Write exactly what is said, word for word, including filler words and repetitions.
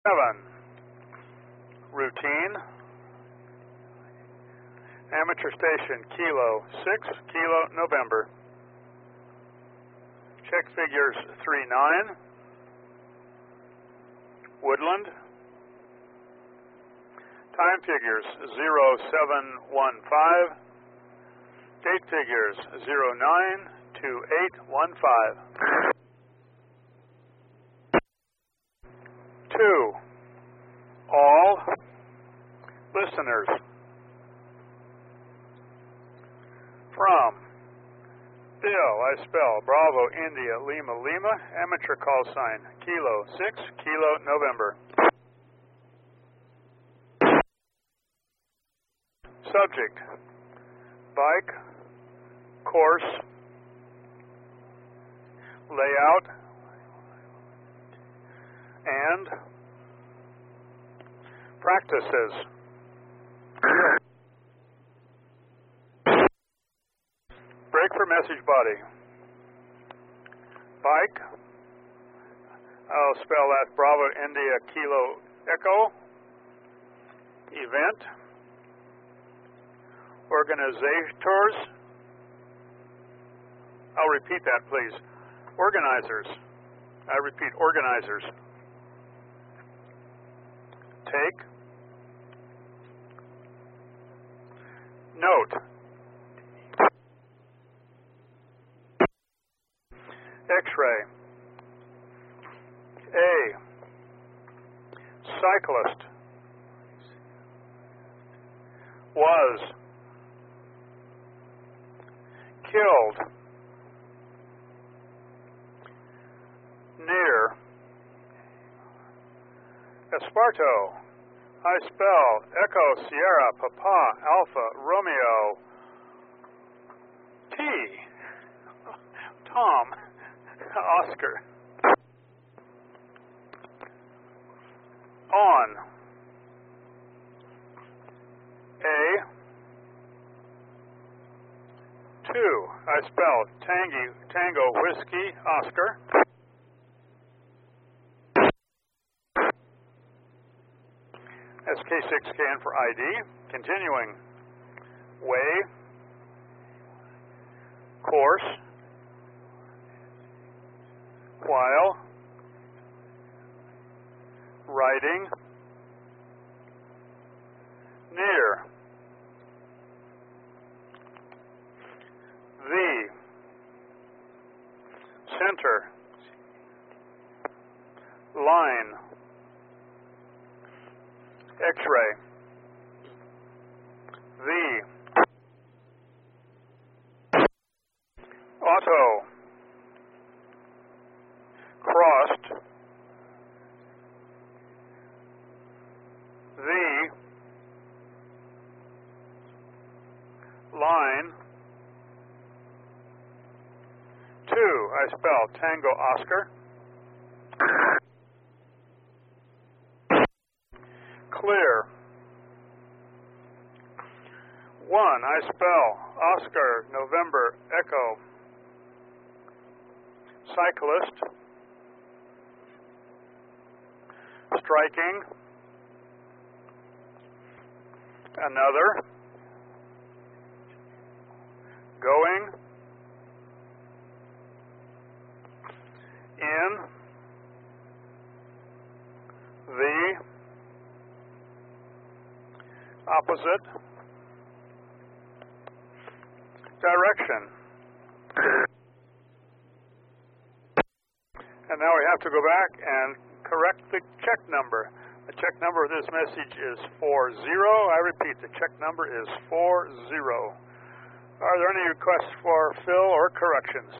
Seven. Routine. Amateur station Kilo six, Kilo November. Check figures three nine. Woodland. Time figures zero seven one five. Date figures zero nine two eight one five. Two. All listeners. From Bill, I spell Bravo India Lima Lima, amateur call sign Kilo six, Kilo November. Subject: bike, course, layout, and practices. Break for message body. Bike. I'll spell that Bravo India Kilo Echo. Event. Organizators. I'll repeat that, please. Organizers. I repeat, organizers. Take. Note. X-ray. A. Cyclist. Was. Killed. Near. Esparto. I spell Echo Sierra Papa Alpha Romeo T. Tom Oscar. On. A. Two. I spell Tangy, Tango Whiskey Oscar. S K six scan for I D. Continuing. Way. Course. While. Writing. Near. The. Center. Line. X-ray. The. Auto. Crossed. The. Line. Two. I spell Tango Oscar. Clear. One. I spell Oscar November Echo. Cyclist. Striking. Another. Going. In. The. Opposite. Direction. And now we have to go back and correct the check number. The check number of this message is four zero. I repeat, the check number is four zero. Are there any requests for fill or corrections?